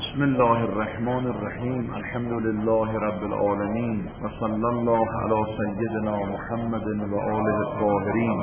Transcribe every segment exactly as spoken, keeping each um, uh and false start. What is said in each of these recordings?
بسم الله الرحمن الرحیم. الحمد لله رب العالمین و صلی الله علی سیدنا محمد و آله الطاهرین.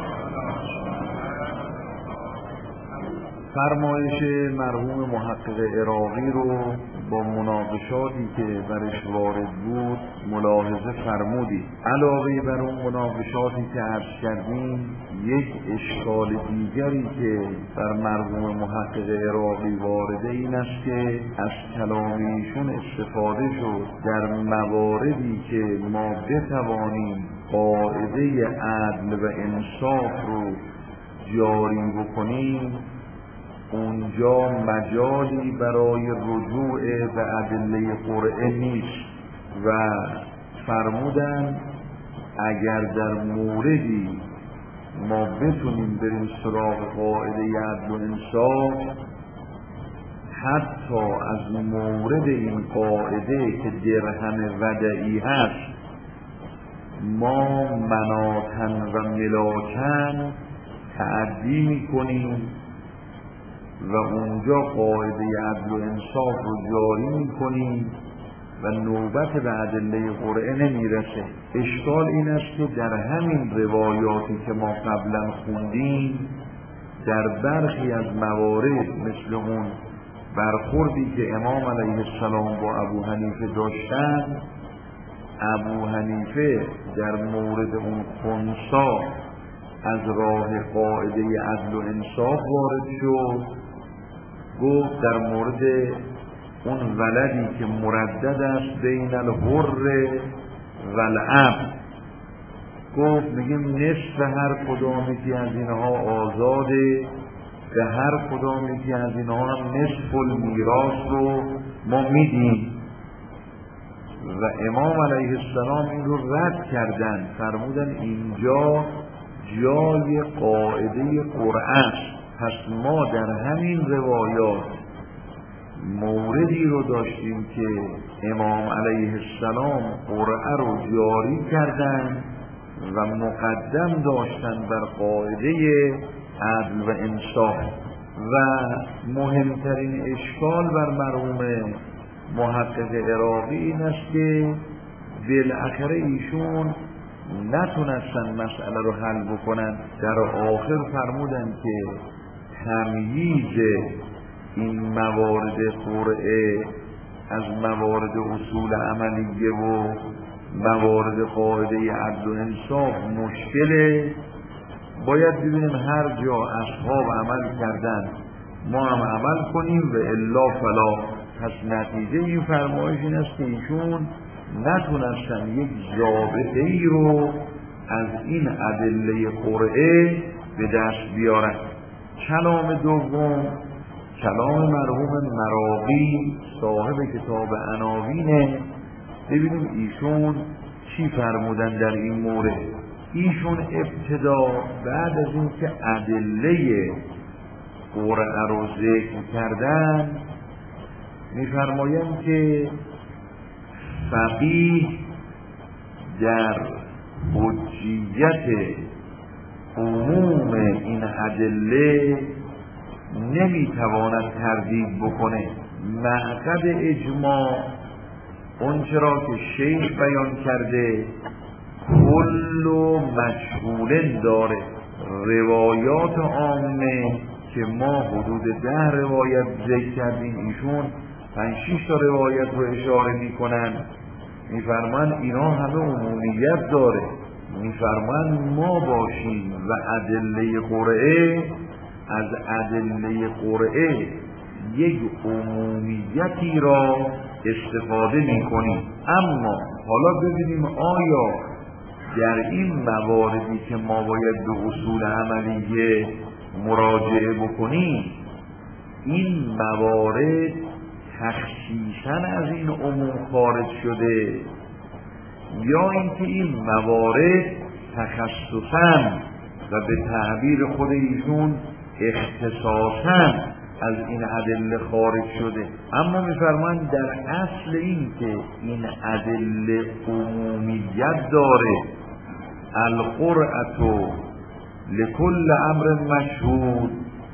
فرمایش مرحوم محقق عراقی رو با مناقشاتی که برش وارد بود ملاحظه فرمودید. علاوه بر اون مناقشاتی که عرض کردیم، یک اشکال دیگری که بر مرحوم محقق عراقی وارده این است که از کلام ایشون استفاده شد در مواردی که ما بتوانیم قاعده عدل و انصاف رو جاری بکنیم، اونجا مجالی برای رجوع به ادله قرآن نیست و فرمودن اگر در موردی ما بتونیم بریم سراغ قاعده عدل و انصاف، حتی از مورد این قاعده که درهم ودعی هست ما مناتن و ملاکن تعدی میکنیم و اونجا قاعده عدل و انصاف رو جاری میکنیم و نوبت به ادله قرآن نمیرسه. اشکال این است که در همین روایاتی که ما قبلا خوندیم، در برخی از موارد مثل اون برخوردی که امام علیه السلام با ابو حنیفه داشتن، ابو حنیفه در مورد اون خنثی از راه قاعده عدل و انصاف وارد شد، گفت در مورد اون ولدی که مردد است بین الحر و العبد، گفت میگیم نصف هر کدام یکی از اینها آزاده، به هر کدام یکی از اینها هم نصف المیراث رو ما میدیم و امام علیه السلام این رو رد کردن، فرمودن اینجا جای قاعده قرآن. پس ما در همین روایات موردی رو داشتیم که امام علیه السلام قرآن رو جاری کردن و مقدم داشتن بر قاعده عدل و انصاف. و مهمترین اشکال بر مرحوم محقق عراقی این است که بالاخره ایشون نتونستن مسئله رو حل بکنن. در آخر فرمودن که تمییز این موارد قرعه از موارد اصول عملیه و موارد قاعده عدل و انصاف مشکله، باید ببینیم هر جا اصحاب عمل کردن ما هم عمل کنیم و الا فلا. پس نتیجه این فرمایش این است که ایشون نتونستن یک ضابطه ای رو از این ادله قرعه به دست بیارن. کلام دوم کلام مرحوم مراغی صاحب کتاب عناوینه. ببینیم ایشون چی فرمودن در این مورد. ایشون ابتدا بعد از این که ادله قرعه رو ذکر کردن میفرمایند که فقیه در حجیت عموم این ادله نمیتواند تردید بکنه. معقد اجماع اون چرا که شیخ بیان کرده کل و مجهول داره. روایات عامه که ما حدود ده روایت ذکر کردیم، ایشون پنج شش تا روایت رو اشاره میکنن، میفرمان اینا همه عمومیت داره. میفرمان ما باشیم و ادله قرعه از ادله قرعه یک عمومیتی را استفاده میکنیم. اما حالا ببینیم آیا در این مواردی که ما باید به اصول عملیه مراجعه بکنیم، این موارد تخصیصاً از این عموم خارج شده یا اینکه این موارد تخصصاً و به تعبیر خود ایشون اختصاصاً از این ادله خارج شده. اما میفرمایند در اصل این که این ادله عمومیت داره، القرعة لکل امر مشهود،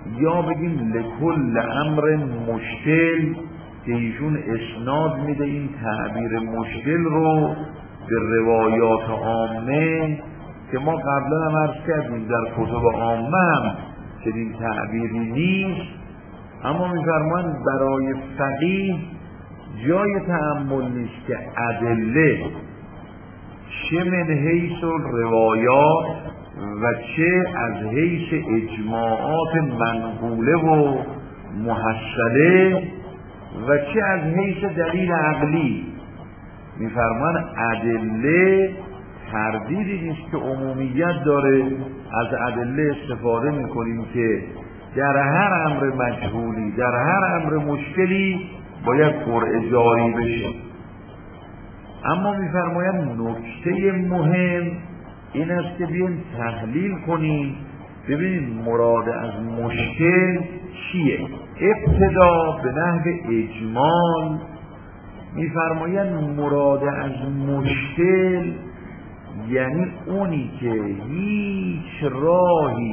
یا بگیم لکل امر مشکل که ایشون اسناد میده این تعبیر مشکل رو به روایات عامه که ما قبلا هم عرض کردیم در کتب عامه هم که این تعبیری نیست، اما میفرمایند برای فقیه جای تأمل نیست که ادله چه من حیث روایات و چه از حیث اجماعات منقوله و محصله و چه از حیث دلیل عقلی. میفرمان ادله تردیدی نیست که عمومیت داره، از ادله استفاده میکنیم که در هر امر مجهولی در هر امر مشکلی باید قرعه جاری بشه. اما میفرمایند نکته مهم این است که بیایم تحلیل کنیم ببینیم مراد از مشکل چیه. ابتدا به نحو اجمال میفرمایند مراد از مشکل یعنی اونی که هیچ راهی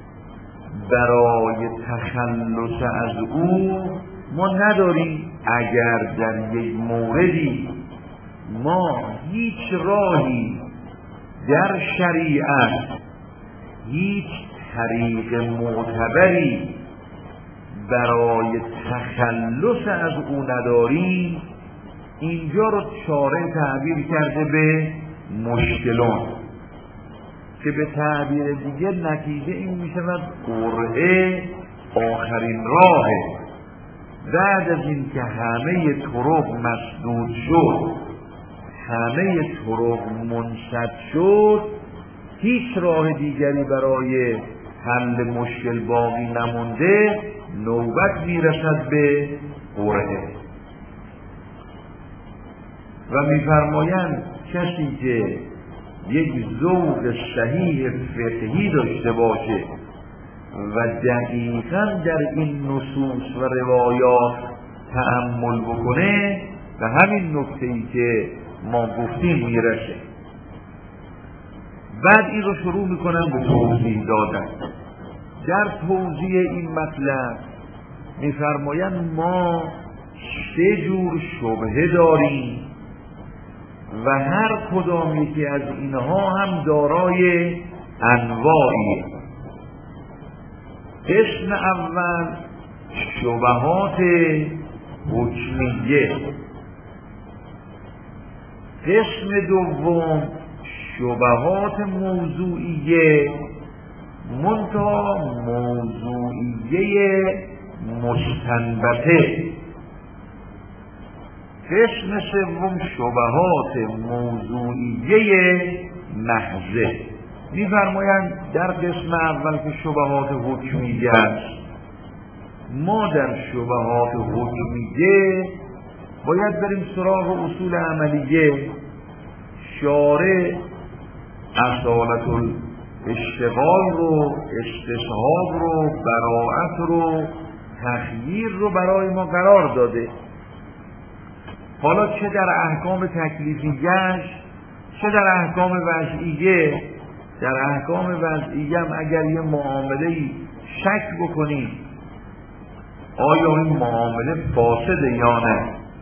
برای تخلص از او ما نداریم. اگر در یک موردی ما هیچ راهی در شریعت هیچ طریق معتبری برای تخلص از او نداریم، اینجا رو چاره تعبیر کرده به مشکلون که به تعبیر دیگه نتیجه این میشود قرعه آخرین راهه. بعد از این که همه طرق مسدود شد، همه طرق منسد شد، هیچ راه دیگری برای حل مشکل باقی نمونده، نوبت میرسد به قرعه. و میفرمایند کسی که یک ذوق صحیح فقهی داشته باشه و دقیقاً در این نصوص و روایات تأمل بکنه و همین نکته‌ای که ما گفتیم میرسه. بعد این رو شروع میکنن به توضیح دادن. در توضیح این مطلب میفرمایند ما سه جور شبهه داریم و هر کدام یکی از اینها هم دارای انواعی. قسم اول شبهات حکمیه، قسم دوم شبهات موضوعیه منتها موضوعیه مستنبطه، قسم سوم شبهات موضوعیه محضه. می‌فرمایند در قسم اول که شبهات حکمیه است، ما در شبهات حکمیه باید بریم سراغ اصول عملیه. شارع اصالت الاشتغال رو، استصحاب رو، براءت رو، تخییر رو برای ما قرار داده. حالا چه در احکام تکلیفیه چه در احکام وضعیه. در احکام وضعیه هم اگر یه معامله‌ای شک بکنیم آیا این معامله فاسده یا نه،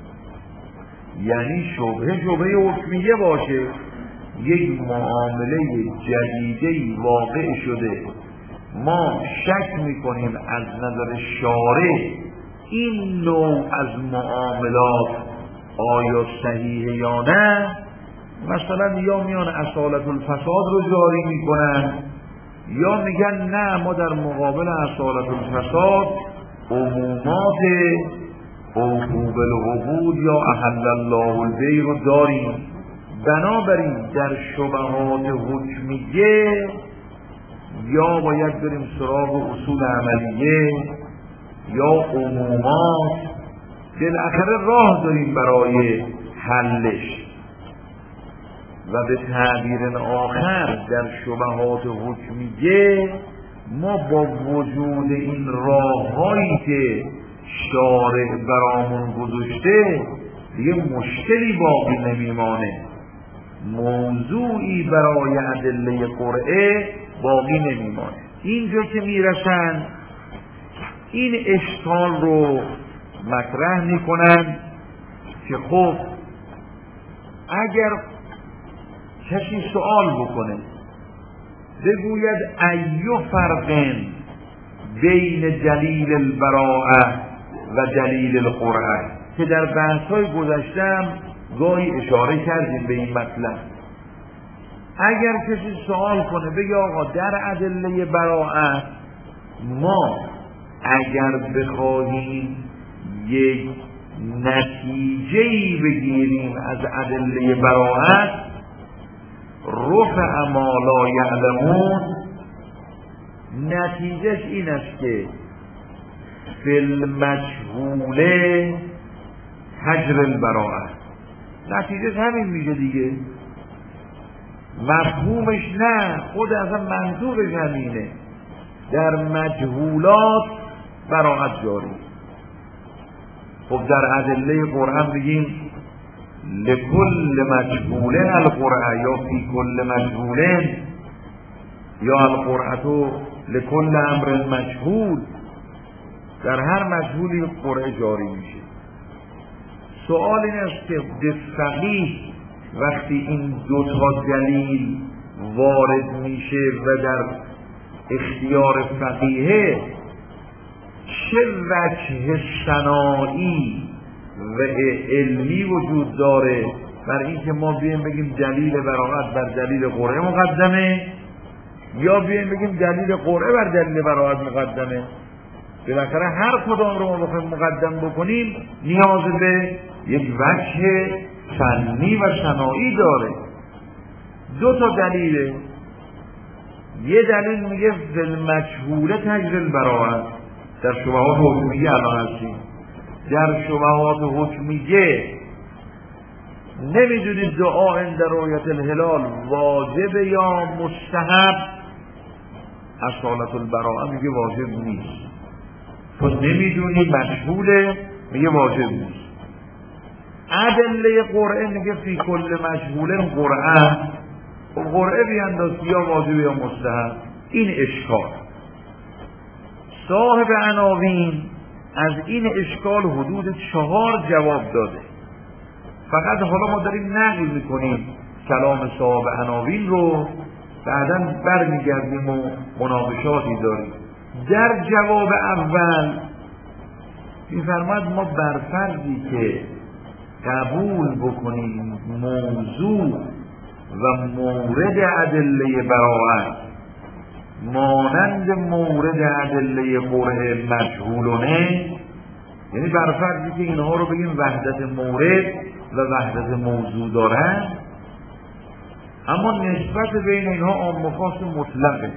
یعنی شبهه شبهه حکمیه باشه، یک معامله جدیدی واقع شده، ما شک میکنیم از نظر شارع این نوع از معاملات آیا صحیحه یا نه. مثلا یا میان اصالت الفساد رو جاری میکنن یا میگن نه ما در مقابل اصالت الفساد عمومات اوفو بالعقود یا احل الله البیع رو داریم. بنابراین در شبهات حکمیه یا باید بریم سراغ اصول عملیه یا عمومات، بالاخره راه داریم برای حلش. و به تعبیر آخر در شبهات حکمیه ما با وجود این راههایی که شارع برامون گذاشته دیگه مشکلی باقی نمیمانه، موضوعی برای ادله قرعه باقی نمیمانه. اینجا که میرسن این اشکال رو مطرح میکنن که خب اگر کسی سوال بکنه بگوید ایو فرق بین دلیل البراءه و دلیل القرآن، که در بحث‌های گذشتم گاهی اشاره کردیم به این مطلب. اگر کسی سوال کنه بگه آقا در ادله براءت ما اگر بخواهیم یک نتیجه‌ای بگیریم از ادله براءت، رفع ما لا یعلمون، نتیجهش این است که فی المجهول حجر البراءه، نتیجهش همین میشه دیگه. مفهومش نه، خود اصلا منظورش همینه، در مجهولات براءت جاری. خب در ادله قرآن بگیم لکل مجهول القرآن یا فی کل مجهول یا القرآن لکل امر مجهول، در هر مجهولی قرآن جاری میشه. سوال این است که به فقیه وقتی این دو تا دلیل وارد میشه و در اختیار فقیه، چه وجه صناعی و علمی وجود داره بر این که ما بیایم بگیم دلیل براءت بر دلیل قرآن مقدمه، یا بیایم بگیم دلیل قرآن بر دلیل براءت مقدمه؟ بالاخره هر کدام رو ما بخوایم مقدم بکنیم نیاز به یک وجه فنی و صناعی داره. دو تا دلیله، یه دلیل میگه فی المجهول تجری البراءت، در شبهات حکمیه الان هستیم، در شبهات حکمیه نمیدونید دعا عند رؤیت الهلال واجب یا مستحب، اصالت البراءه میگه واجب نیست. تو نمیدونی مجهوله، میگه واجب نیست. ادله قرآن میگه فی کل مجهول قرآن، قرآن بیانداز یا واجب یا مستحب. این اشکال صاحب عناوین از این اشکال حدود چهار جواب داده. فقط حالا ما داریم نقل میکنیم کلام صاحب عناوین رو، بعداً برمیگردیم و مناقشاتی داریم. در جواب اول میفرماد ما بر فرضی که قبول بکنیم موضوع و مورد ادله براءت مانند مورد ادله قرآن مجهولونه، یعنی بر فرضی که اینها رو بگیم وحدت مورد و وحدت موضوع دارن، اما نسبت بین اینها عام و خاص مطلقه.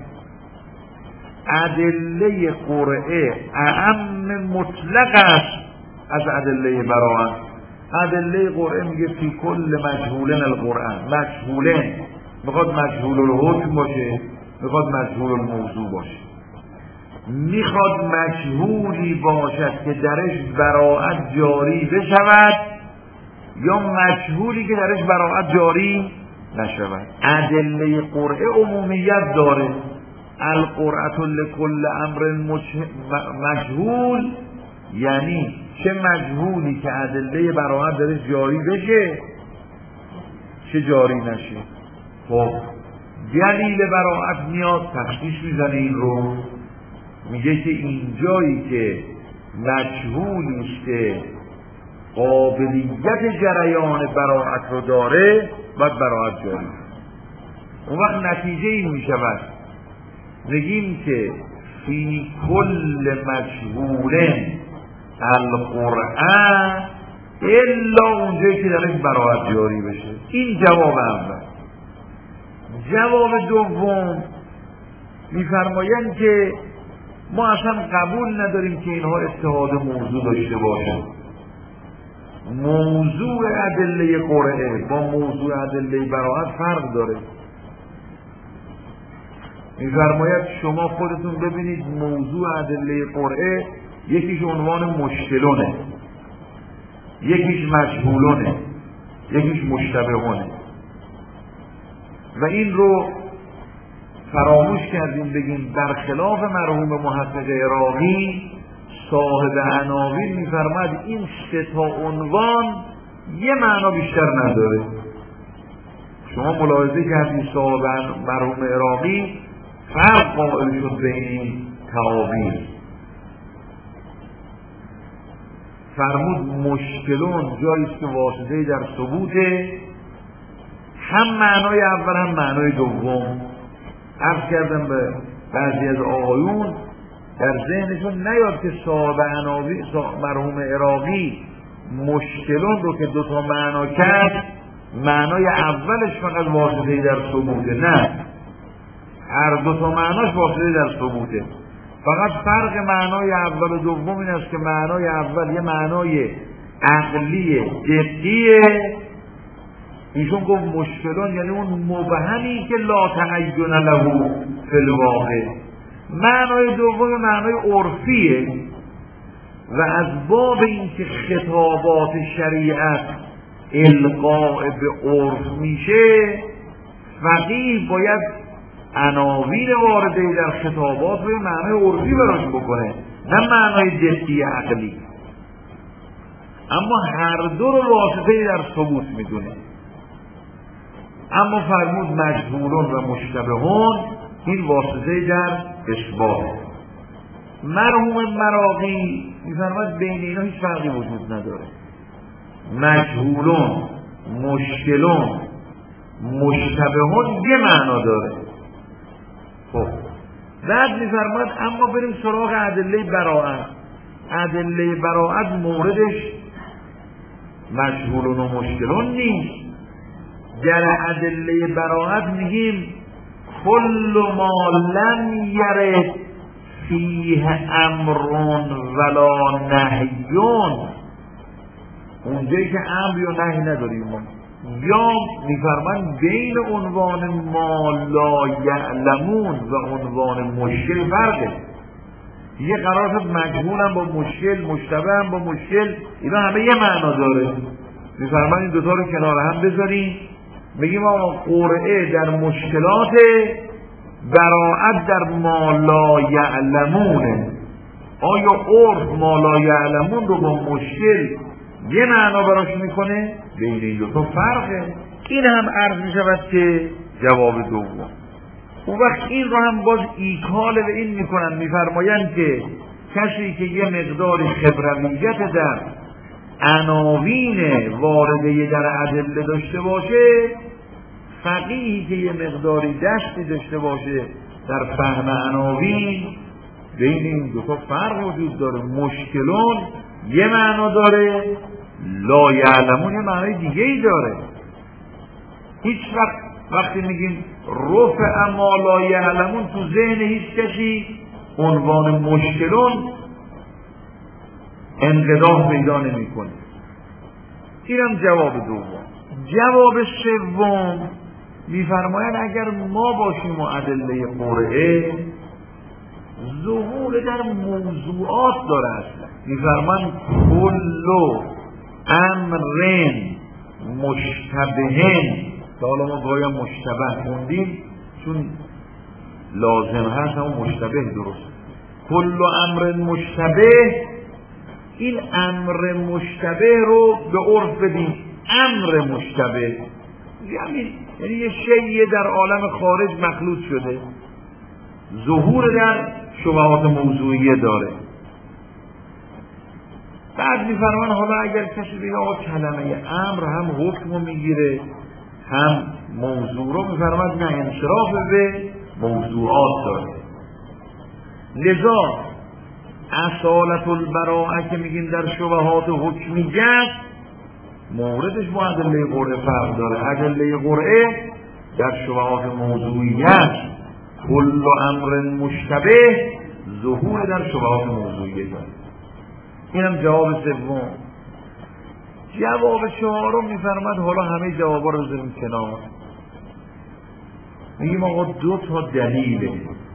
ادله قرآن اعم مطلق است از ادله براءت. ادله قرآن میگه فی کل مجهولن القرآن، مجهولن میخواد مجهول الحکم باشه، میخواد مجهول الموضوع باشه، میخواد مجهولی باشد که درش براءت جاری بشود یا مجهولی که درش براءت جاری نشود. ادله قرآن عمومیت داره، القرآن لکل امر مجهول، یعنی چه مجهولی که ادله براءت درش جاری بشه چه جاری نشه. خب دلیل براءت میاد تخصیص میزنه این رو، میگه که این جایی که مجهولی است که قابلیت جریان براءت رو داره باید براءت جاری. اون وقت نتیجه این میشود بگیم که فی کل مجهول القرآن الا اونجایی که درش براءت جاری بشه. این جواب اول. جواب دوم میفرمایند که ما اصلا قبول نداریم که اینها اتحاد موضوع داشته باشند. موضوع ادله قرآن با موضوع ادله براءت فرق داره. میفرماید شما خودتون ببینید موضوع ادله قرآن یکیش عنوان مشکلونه، یکیش مجهولونه، یکیش مشتبهونه، و این رو فراموش کردیم بگیم برخلاف مرحوم محقق عراقی صاحب عناوین میفرماد این سه تا عنوان یه معنا بیشتر نداره. شما ملاحظه کردید صاحب مرحوم عراقی فرق قائل شد بین این تعابیر. فرمود مشکلون جاییست که واسطه در ثبوته، هم معنای اول هم معنای دوم. عرض کردم به بعضی از آقایون در ذهنشون نیاد که صاحب عناوین مرحوم عراقی مشکلون رو که دوتا معنا کرد معنای اولش فقط واسطه در ثبوته، نه، هر دوتا معناش واسطه در ثبوته. فقط فرق معنای اول و دوم این است که معنای اول یه معنای عقلی دقیقه، ایشون گفت مشکلون یعنی اون مبهمی که لا تعین له فی الواقع. معنای دوم معنای عرفیه و از باب این که خطابات شریعت القاء به عرف میشه، فقیه باید عناوین وارده در خطابات رو معنای عرفی براش بکنه، نه معنای دقیق عقلی. اما هر دو رو واسطه در ثبوت میدونه. اما فرمود مجهولون و مشتبهون این واسطه در اثبات. مرحوم مراغی میفرماد بین اینا هیچ فرقی وجود نداره. مجهولون، مشکلون، مشتبهون یه معنا داره. خب بعد میفرماد اما بریم سراغ ادله براءت. ادله براءت موردش مجهولون و مشکلون نیست. در ادله براءت میگیم کل ما لم یرد فیه امرون ولا نهیون، اونجایی که امر یا نهی نداریم. یا میفرمان بین عنوان ما لا یعلمون و عنوان مشکل فرقه. یه قرار شد مجهول هم با مشکل، مشتبه هم با مشکل، اینا همه یه معنا داره. میفرمان این دوتا رو کنار هم بذاریم، بگیم آقا قرعه در مشکلات، براءت در ما لا یعلمونه. آیا عرف ما لا یعلمون رو با مشکل یه معنا براش میکنه؟ بین این دوتا فرقه. این هم عرض میشود که جواب دوم. اون وقت این رو هم باز ایکال به این میکنن، میفرمایند که کسی که یه مقدار خبرویت در عناوین وارده در ادله داشته باشه، فقیهی که یه مقداری دستی داشته باشه در فهم عناوین، بین این دو تا فرق وجود داره. مشکلون یه معنا داره، لا یعلمون یه معنای دیگه ای داره. هیچ وقت وقتی میگیم رفع ما لا یعلمون تو ذهن هیچ کسی عنوان مشکلون انقداح پیدا نمیکنه. اینم جواب دوم. جواب سوم میفرماید اگر ما باشیم و ادله قرعه ظهور در موضوعات داره اصلا. میفرمان کل امرن مشتبهن، که حالا ما گاهی مشتبه خوندیم چون لازم هست همون مشتبه درست. کل امر مشتبه، این امر مشتبه رو به عرف بدیم امر مشتبه، یعنی یعنی یه شیء در عالم خارج مخلوط شده، ظهور در شبهات موضوعیه داره. بعد میفرمان حالا اگر کسی بگه آقا کلمه امر هم حکم رو میگیره هم موضوع رو، میفرماد نه، انصراف به موضوعات داره. لذا اصالت البراءه که میگیم در شبهات حکمیت موردش با ادله قرعه فرق داره. ادله قرعه در شبهات موضوعیت کل امر مشتبه ظهور در شبهات موضوعیه داره. اینم جواب سوم. جواب چهارم میفرماد حالا همه جوابا رو بذاریم کنار، میگیم آقا دو تا دلیله،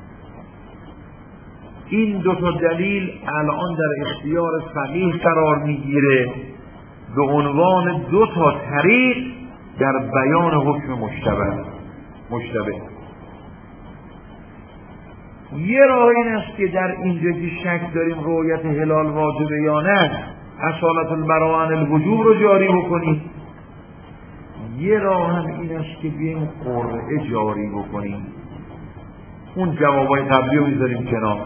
این دو تا دلیل الان در اختیار فقیه قرار میگیره به عنوان دو تا طریق در بیان حکم مشتبه. مشتبه یه راه این است که در اینجا که شک داریم رؤیت هلال واجبه یا نه، اصالت البراء عن الوجوب رو جاری بکنیم. یه راه هم این است که بیایم قرعه جاری بکنیم، اون جوابای قبلی رو میذاریم کنار.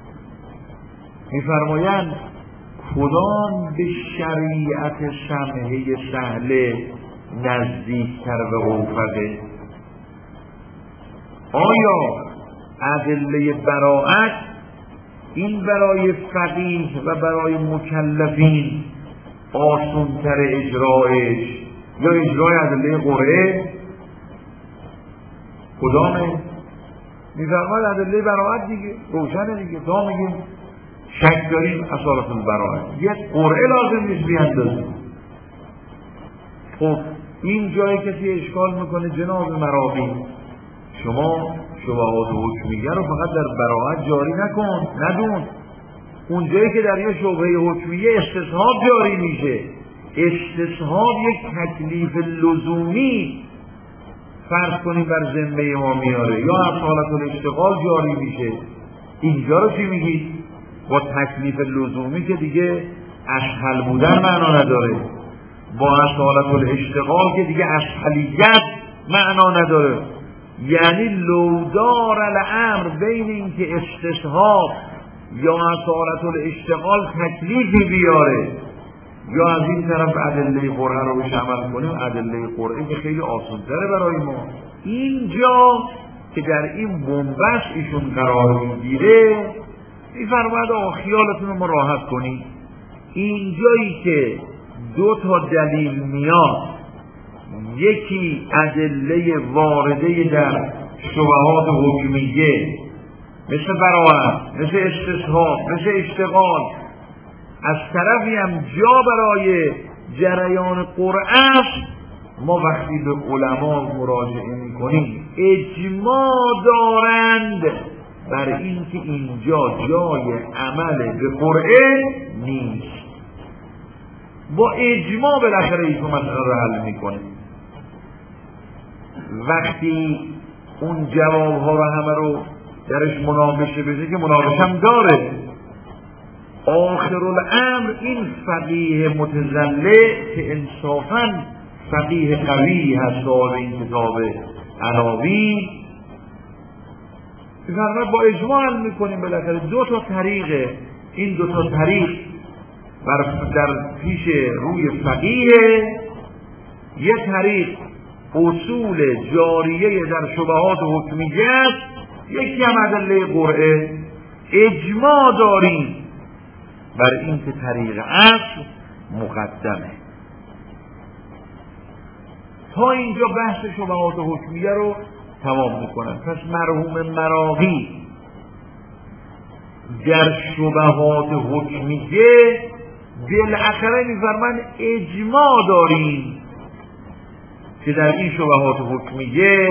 میفرمایند کدام به شریعت سمحه سهله نزدیکتر به اوفقه؟ آیا ادله براءت این برای فقیه و برای مکلفین آسان‌تر اجرایش یا اجرای ادله قرعه؟ کدامه؟ میفرماید ادله براءت دیگه، روشنه دیگه. تا میگیم شک داریم اصالت البراءت، یک قرعه لازم نیست بیاندازیم. خب این جای کسی اشکال میکنه جناب مراقی، شما شبهات حکمیه رو فقط در براءت جاری نکن، ندون. اون جایی که در یه شبهه حکمیه استصحاب جاری میشه، استصحاب یک تکلیف لزومی فرض کنیم بر ذمه ما میاره، یا اصالت الاشتغال جاری میشه، اینجا رو چی میگید؟ با تکلیف لزومی که دیگه اسهل بودن معنا نداره، با اصالت الاشتغال که دیگه اسهلیت معنا نداره. یعنی لودار الامر بین این که استصحاب یا اصالت الاشتغال تکلیفی بیاره یا از این طرف ادله قرعه رو بهش عمل کنیم، ادله قرعه که خیلی آسان‌تره برای ما. اینجا که در این بنبست ایشون قرار میگیره، میفرماید آقا خیالتون رو راحت کنید، اینجایی که دو تا دلیل میاد، یکی ادله وارده در شبهات حکمیه مثل براءت، مثل استصحاب، مثل اشتغال، از طرفی هم جا برای جریان قرعه است. ما وقتی به علما مراجعه میکنیم اجماع دارند بر این که اینجا جای عمل به قرعه نیست. با اجماع بالاخره ایشون مسئله رو حل میکنه. وقتی اون جوابها رو همه رو درش مناقشه بشه که مناقشه هم داره، آخر الامر این فقیه متزلع که انصافاً فقیه قوی هست صاحب این کتاب عناوین، بفرمایید با اجماع حل میکنیم. بالاخره دو تا طریقه، این دو تا طریق در پیش روی فقیه، یک طریق اصول جاریه در شبهات حکمیه است، یکی هم ادله قرعه. اجماع داریم بر این که طریق اصل مقدمه. تا اینجا بحث شبهات حکمیه رو تمام میکنن. پس مرحوم مراغی در شبهات حکمیه بالاخره میفرمان اجماع داریم که در این شبهات حکمیه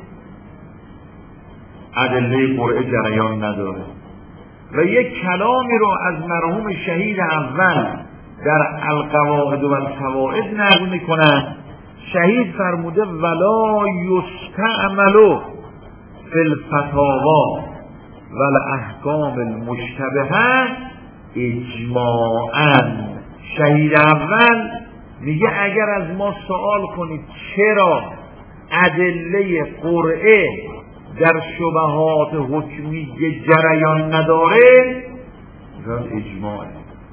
ادله قرعه جریان نداره. و یک کلامی رو از مرحوم شهید اول در القواعد و الفوائد نقل میکنن. شهید فرموده ولا یستعمل فی الفتاوا و الاحکام المشتبهه اجماعا. شهید اول میگه اگر از ما سوال کنید چرا ادله قرعه در شبهات حکمیه جریان نداره، اجماع.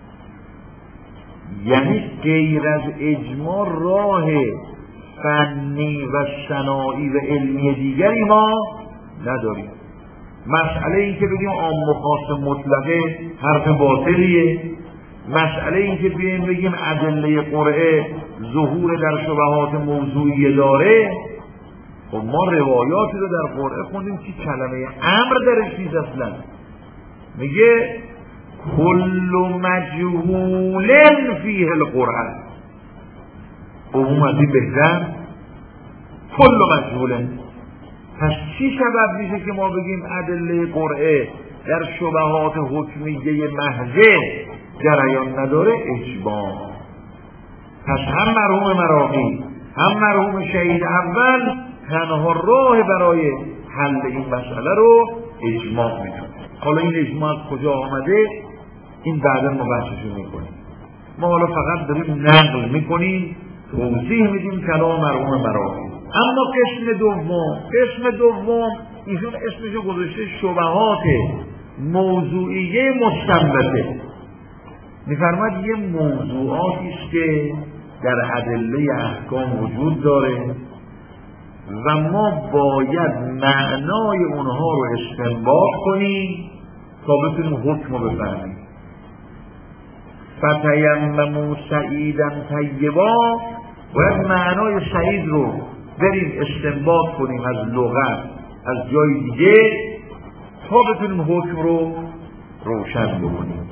یعنی غیر از اجماع راه فنی و صناعی و علمی دیگری ما نداریم. مسئله این که بگیم عام و خاص مطلقه حرف باطلیه. مسئله این که بگیم بگیم ادله قرعه ظهور در شبهات موضوعی داره، و ما روایاتی رو در قرعه خوندیم که کلمه امر درش نیست اصلا. میگه کل مجهول فیه القرعه، عموم از این بهتر کل مجهول. پس چی سبب میشه که ما بگیم ادله قرعه در شبهات حکمیه محضه جریان نداره؟ اجماع. پس هم مرحوم مراغی هم مرحوم شهید اول تنها راه برای حل این مسئله رو اجماع میدونه. حالا این اجماع از کجا آمده؟ این بعدا ما بحثشو میکنیم. ما حالا فقط داریم نقل میکنیم، توضیح میدیم کلام مرحوم مراغی. اما قسم دوم، قسم دوم ایشون اسمشو گذاشته شبهات موضوعیه مستنبطه. میفرماید یه موضوعاتی است که در ادله احکام وجود داره و ما باید معنای اونها رو استنباط کنیم تا بتونیم حکم رو بفهمیم. فتیمموا سعیدا طیبا، باید معنای سعید رو بریم استنباط کنیم از لغت، از جای دیگه، تا بتونیم حکم رو روشن بکنیم.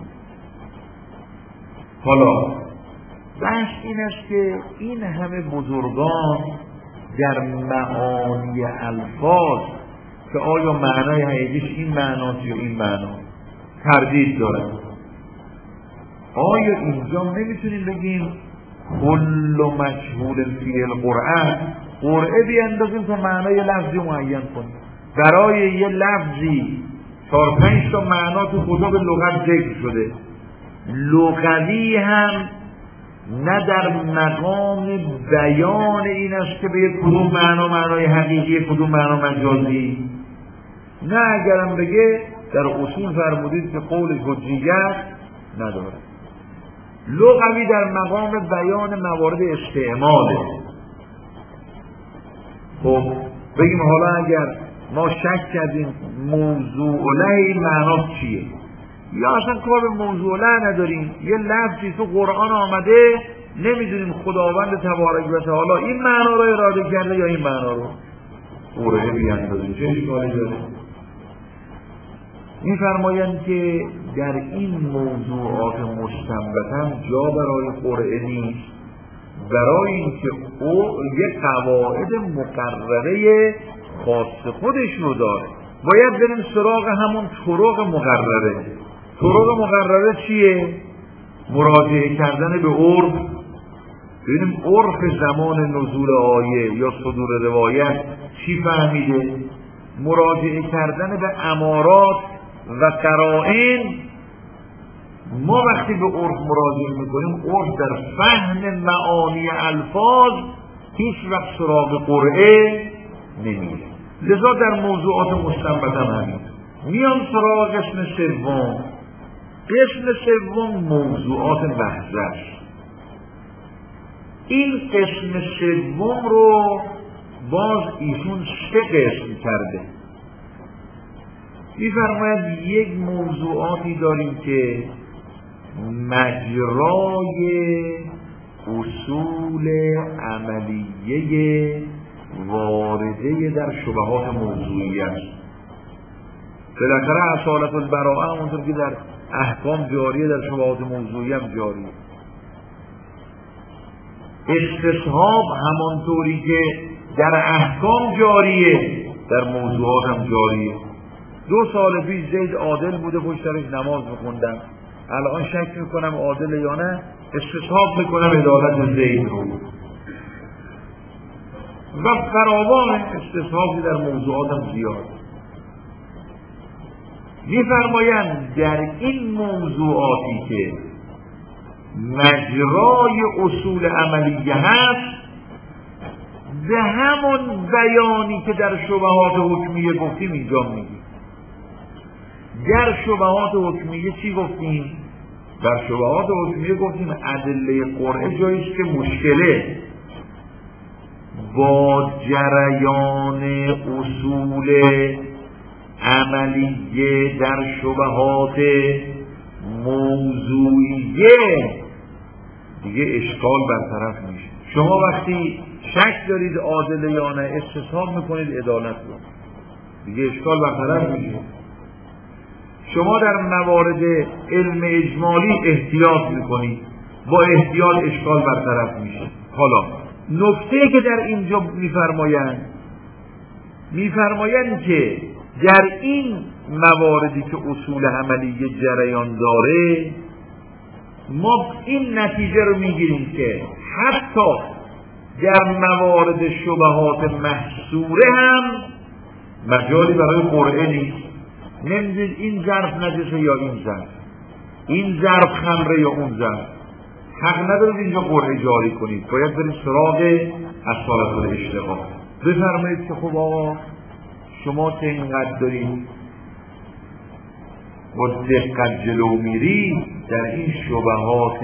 حالا بحث این است که این همه بزرگان در معانی الفاظ که آیا معنای حقیقیش این معناست یا این معنا تردید دارن. آیا اینجا نمیتونیم بگیم کل مشهور فی القرآن، قرعه بیاندازیم تا معنای لفظی معین کنیم؟ برای یه لفظی چهار پنج تا معنا تو کتاب لغت ذکر شده، لغوی هم نه در مقام بیان این است که به کدوم معنا معنای حقیقی، کدوم معنا مجازی، نه اگرم بگه در اصول فرمودید که قول حجیت نداره. لغوی در مقام بیان موارد استعماله. خب بگیم حالا اگر ما شک کردیم موضوع له این معنا چیه، یا اصلا کار به موضوع له نداریم، یه لفظی تو قرآن آمده نمیدونیم خداوند تبارک و تعالی این معنا رو اراده کرده یا این معنا رو، قرعه بیاندازیم، چه اشکالی داره؟ می‌فرمایند که در این موضوعات مستنبطاً جا برای قرعه نیست، برای اینکه او یک قواعد مقرره خاص خودش رو داره. باید بریم سراغ همون طرق مقرره. طرق مقرره چیه؟ مراجعه کردن به عرف، ببینیم عرف زمان نزول آیه یا صدور روایت چی فهمیده، مراجعه کردن به امارات و قرائن. ما وقتی به عرف مراجعه میکنیم، عرف در فهم معانی الفاظ هیچ وقت سراغ قرعه نمیره. لذا در موضوعات مستنبط هم همین. میان سراغ قسم سوم. قسم سوم موضوعات محض است. این قسم سوم رو باز ایشون سه قسم کرده. می‌فرماید یک موضوعاتی داریم که مجرای اصول عملیه وارده در شبهات موضوعی است. بالاخره اصالت البراءه اونطور که در احکام جاریه در شبهات موضوعی هم جاریه. استصحاب همانطوری که در احکام جاریه در موضوعات هم جاریه. دو سال پیش زید عادل بوده، پشت سرش نماز میخوندم، الان شک میکنم عادل یا نه، استصحاب میکنم عدالت زید رو. و فراوان استصحابی در موضوعات هم زیاد. میفرمایند در این موضوعاتی که مجرای اصول عملیه هست، به همون بیانی که در شبهات حکمیه گفتیم اینجا میگیم. در شبهات حکمیه چی گفتیم؟ در شبهات حکمیه گفتیم ادله قرعه جاییست که مشکله با جریان اصول عملیه در شبهات موضوعیه دیگه اشکال برطرف میشه. شما وقتی شک دارید عادل یا نه، استصحاب میکنید عدالت رو، دیگه اشکال برطرف میشه. شما در موارد علم اجمالی احتیاط میکنید، با احتیاط اشکال برطرف میشه. حالا نکته که در اینجا میفرمایند میفرمایند که در این مواردی که اصول عملی جریان داره، ما این نتیجه رو میگیریم که حتی در موارد شبهات محصوره هم مجالی برای قرعه نیست. نمیدونید این ظرف نجسه یا این ظرف، این ظرف خمره یا اون ظرف. حق ندارید اینجا قرعه جاری کنید، باید برید سراغ اصالت الاشتغال. بفرمایید که خب آقا شما که اینقدر دارید با دقت جلو میری در این شبهات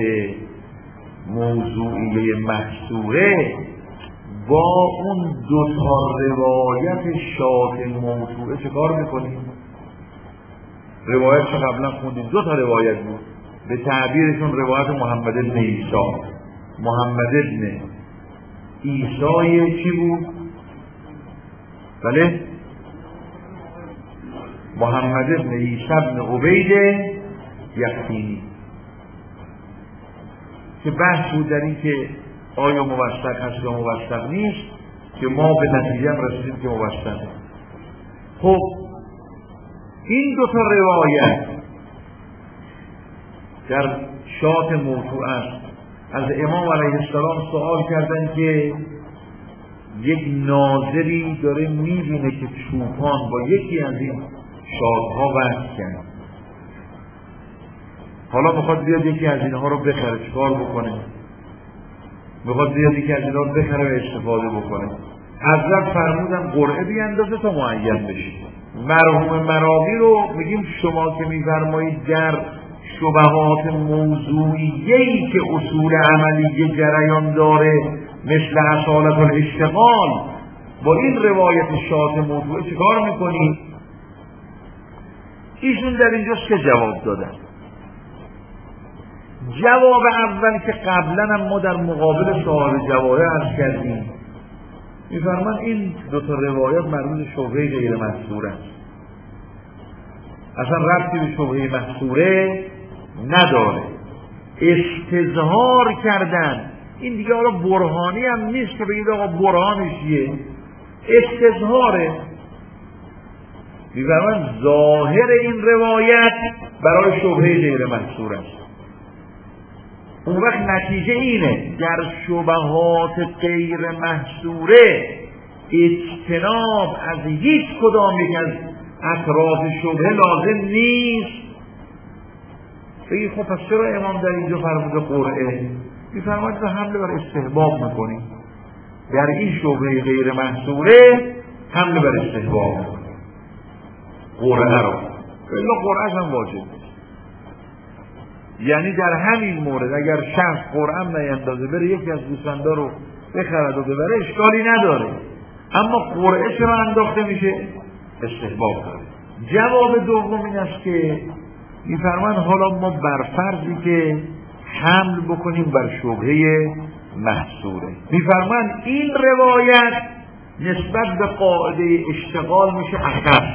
موضوعیه محصوره، با اون دو تا روایت شاذ موضوعه چه کار میکنید؟ روایت که قبلا خوندیم دو تا روایت بود، به تعبیرشون روایت محمد بن عیسی. محمد بن عیسی چی بود؟ بله؟ محمد بن عیسی بن عبید یقینی، که بحث بود در این که آیا موثق هست یا موثق نیست، که ما به نتیجه هم رسیدیم که موثقه. خب این دو تا روایت در شات موضوع است. از امام علیه السلام سوال کردن که یک ناظری داره میبینه که چوپان با یکی از این شادها وصل کرد، حالا میخواد بیاد یکی از اینها رو بخره، چکار بکنه؟ میخواد بیاد یکی از اینها رو بخره و استفاده بکنه. حضرت فرمودن قرعه بیاندازه تا معین بشه. مرحوم مراغی رو میگیم شما که میفرمایید در شبهات موضوعیه‌ای که اصول عملی جریان داره مثل اصالت الاشتغال، با این روایت شاذ موضوعه چیکار میکنید؟ ایشون در اینجا سه جواب دادن. جواب اول که قبلا هم ما در مقابل صاحب جواهر عرض کردیم، میفرمان این دو تا روایت مربوط به شبهه غیر محصوره است، اصلا ربطی به شبهه محصوره نداره. استظهار کردن، این دیگه حالا برهانی هم نیست که بگید آقا برهانش چیه، استظهاره. میفرمان ظاهر این روایت برای شبهه غیر محصوره است. اون وقت نتیجه اینه در شبهات غیر محصوره اجتناب از هیچ کدام یک از اطراف شبهه لازم نیست. بگید خب پس چرا امام در اینجا فرموده قرعه؟ میفرماید که حمله بر استحباب میکنیم، در این شبهه غیر محصوره حمله بر استحباب میکنیم قرعه رو، الا قرعه هم واجب. یعنی در همین مورد اگر شخص قرعه نیندازه بره یکی از گوسفندا رو بخرد و ببره اشکالی نداره، اما قرعه چرا انداخته میشه؟ استحباب داره. جواب دوم این است که میفرمان حالا ما بر فرضی که حمل بکنیم بر شبهه محصوره، میفرمان این روایت نسبت به قاعده اشتغال میشه اخف.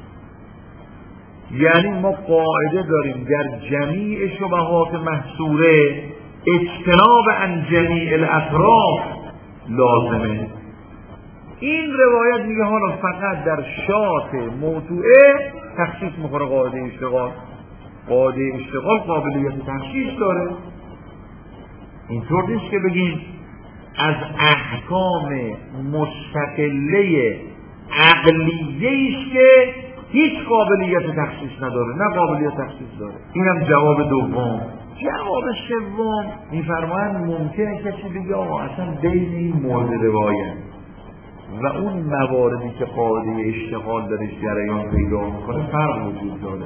یعنی ما قاعده داریم در جمیع شبهات محصوره اجتناب عن جمیع الاطراف لازمه. این روایت میگه حالا فقط در شات موضوعه تخصیص میخوره قاعده اشتغال. قاعده اشتغال قابلیت تخصیص داره. اینطور نیست که بگیم از احکام مستقله عقلیه است که هیچ قابلیت تخصیص نداره، نه قابلیت تخصیص داره. اینم جواب دوم. جواب سوم میفرمایند ممکنه کسی بگه آقا اصلا بین این مورد روایت و اون مواردی که قاعده اشتغال درش جریان پیدا میکنه فرق وجود داره.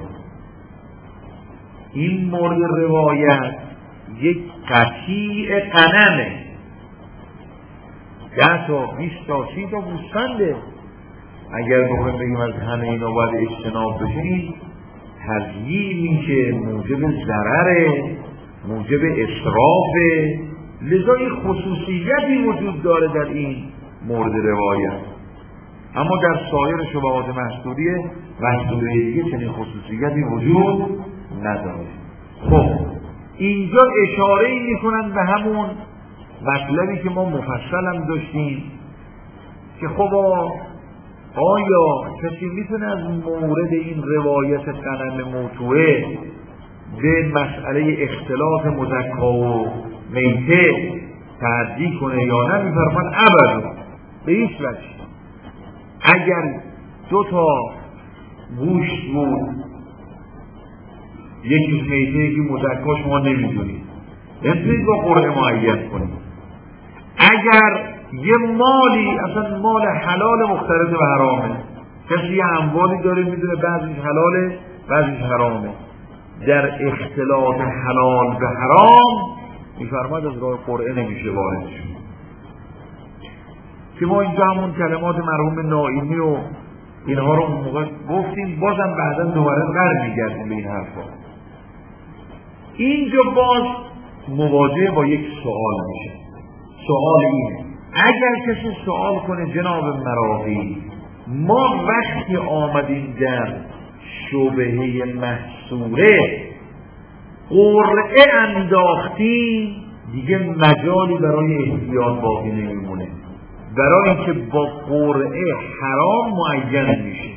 این مورد روایت یک قطیع غنمه، ده تا بیست تا سی تا گوسفنده. اگر بخوایم بگیم از همه اینا باید اجتناب بشه، این تضییع میشه، موجب ضرره، موجب اسرافه. لذا این خصوصیتی وجود داره در این مورد روایت، اما در سایر شبهات محصوریه محصوره دیگه چنین خصوصیتی وجود نداره. خب اینجا اشاره ای میکنن به همون مطلبی که ما مفصل هم داشتیم که خب آیا کسی میتونه از مورد این روایت غنم موتوعه به مسئله اختلاف مزکا و میته تعدی کنه یا نه؟ میفرمان ابدا، به هیچ وجه. اگر دو تا گوشت بود، یکی میته یکی مدکا، شما نمیدونید، نمیتونید با قرعه معین کنید. اگر یه مالی اصلا مال حلال مختلط به حرامه، کسی یه اموالی داره میدونه بعضیش حلاله بعضیش حرامه، در اختلاط حلال به حرام میفرماید از راه قرعه نمیشه وارد شد. که ما اینجا همون کلمات مرحوم نائینی و اینها رو اون موقع گفتیم، بازم بعدا دوباره برمیگردیم به این حرفا. اینجا باز مواجه با یک سوال میشه. سوال اینه، اگر کسی سوال کنه جناب مراغی، ما وقتی آمدیم در شبهه محصوره قرعه انداختیم، دیگه مجالی برای احتیاط باقی نمیمونه، برای اینکه با قرعه حرام معین میشه.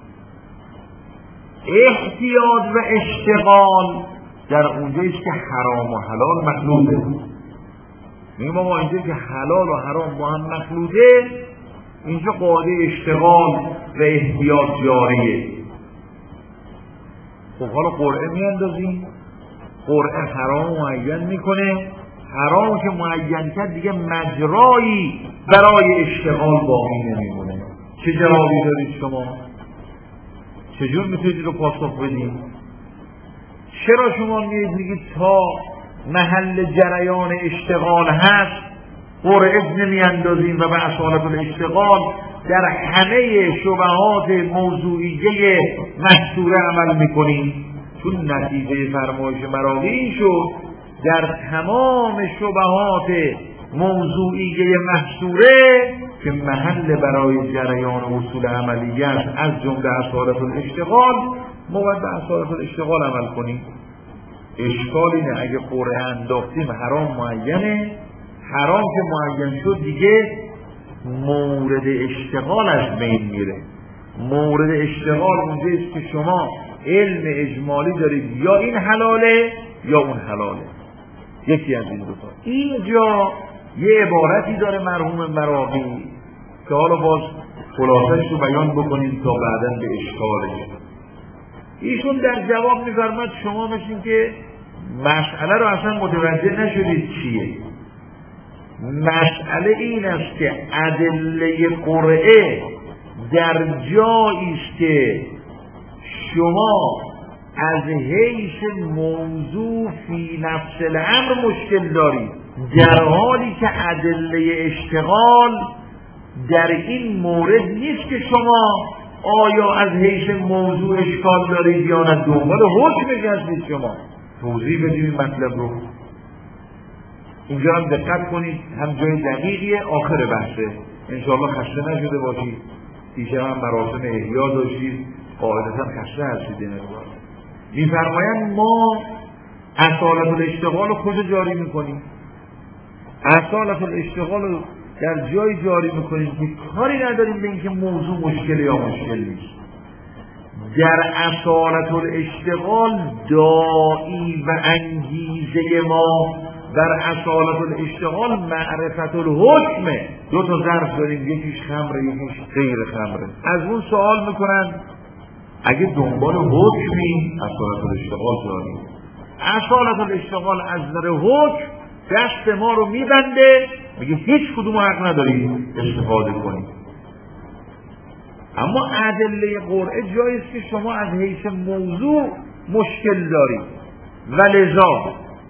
احتیاط و اشتغال در اونجاییست که حرام و حلال مخلوطه. میگم ما اینجا که حلال و حرام با هم مخلوطه، اینجا قاعده اشتغال و احتیاط جاریه. خب حالا قرعه میاندازیم، قرعه حرام معین میکنه، حرام که معین کرد دیگه مجرایی برای اشتغال باقی نمیمونه. چه جوابی دارید شما؟ چجور میتونید رو پاسخ بدید؟ چرا شما میگید میگید تا محل جریان اشتغال هست قرعه نمیاندازیم و به اصالت الاشتغال در همه شبهات موضوعیه محصوره عمل میکنیم؟ چون نتیجه فرمایش مراغی این شد در تمام شبهات موضوعیه محصوره که محل برای جریان اصول عملیت از جمله اصالت الاشتغال، ما باید به اصالت الاشتغال عمل کنیم. اشکال اینه اگه قرعه انداختیم حرام معینه، حرام که معین شد دیگه مورد اشتغال از بین میره. مورد اشتغال اونجاییست که شما علم اجمالی دارید یا این حلاله یا اون حلاله، یکی از این دوتا. اینجا یه عبارتی داره مرحوم مراغی که حالا باز خلاصش رو بیان بکنیم تا بعداً به اشکالش. ایشون در جواب می‌فرماید شما مثل که مسئله رو اصلا متوجه نشدید چیه. مسئله این است که ادله قرعه در جایی است که شما از حیث موضوع فی نفس الامر مشکل دارید، در حالی که ادله اشتغال در این مورد نیست که شما آیا از حیث موضوع اشکال دارید یا نه، دنبال حکمش هستید. شما توضیح بدید مطلب رو. اینجا هم دقت کنید، هم جای دقیقیه، آخر بحثه. انشاءالله خسته نشده باشید. دیشب هم مراسم احیا داشتید، قاعدتا خسته هستید. این میفرمایند ما اصالت الاشتغال رو کجا جاری میکنیم؟ اصالت الاشتغال رو در جای جاری میکنیم که کاری نداریم به اینکه موضوع مشکل یا مشکل نیست. در اصالت الاشتغال داعی و انگیزه ما در اصالت الاشتغال معرفت الحکمه. دو تا ظرف داریم، یکیش خمره یکیش غیر خمره. از اون سوال میکنن اگه دنبال حکمی اصالت الاشتغال داریم، اصالت الاشتغال از نظر حکم دست ما رو میبنده، میگه هیچ کدوم حق نداریم استفاده کنیم. اما ادله قرعه جاییست که شما از حیث موضوع مشکل دارید و لذا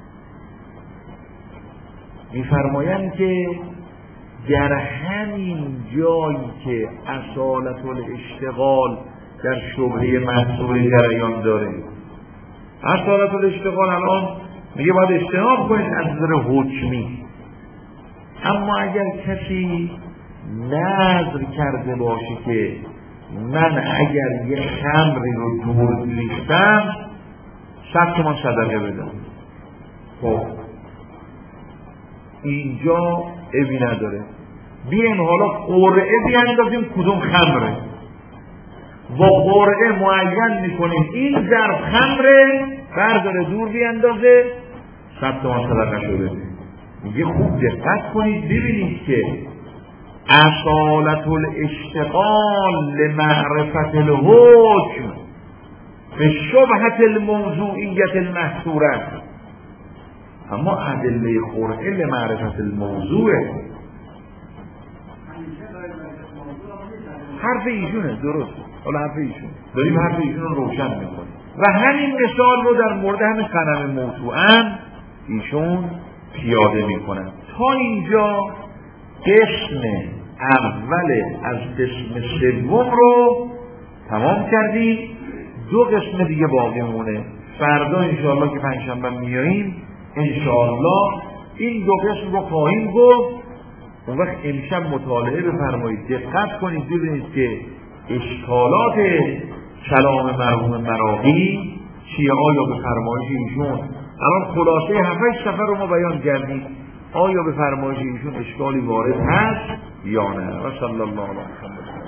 میفرمایند که در همین جایی که اصالت الاشتغال در شبهه محصول جریان داره، اصالت الاشتغال الان میگه باید اجتناب کنید از نظر حکمی. اما اگر کسی نظر کرده باشه که من اگر یه خمری رو دور ریختم صد تومان صدقه بدم، خب اینجا عیبی نداره. بیایم حالا قرعه بیاندازیم کدوم خمره، با قرعه معین میکنیم این ظرف خمره، برداره دور بیاندازه، صد تومان صدقه شده. میگه خوب دقت کنید ببینید که اصالت الاشتغال لمعرفت الحکم به شبهت الموضوعیت المحصوره، اما ادله قرعه لمعرفت الموضوع. حرف ایشونه، درست، حالا حرف ایشون داریم حرف ایشون رو روشن میکنیم و همین مثال رو در مورد همین غنم موضوعاً ایشون پیاده میکنن. تا اینجا قسم اول از قسم سوم رو تمام کردیم. دو قسم دیگه باقی مونه. فردا انشاءالله که پنجشنبه میاییم انشاءالله این دو قسم رو خواهیم گفت. اون وقت امشب مطالعه بفرمایید، دقت کنید ببینید که اشکالات کلام مرحوم مراغی چیه. آیا به فرمایش ایشون الان خلاصه هفتش سفر رو ما بیان کردیم، آیا به فرمایش ایشون اشکالی وارد هست یا نه؟ و صلی الله علیه و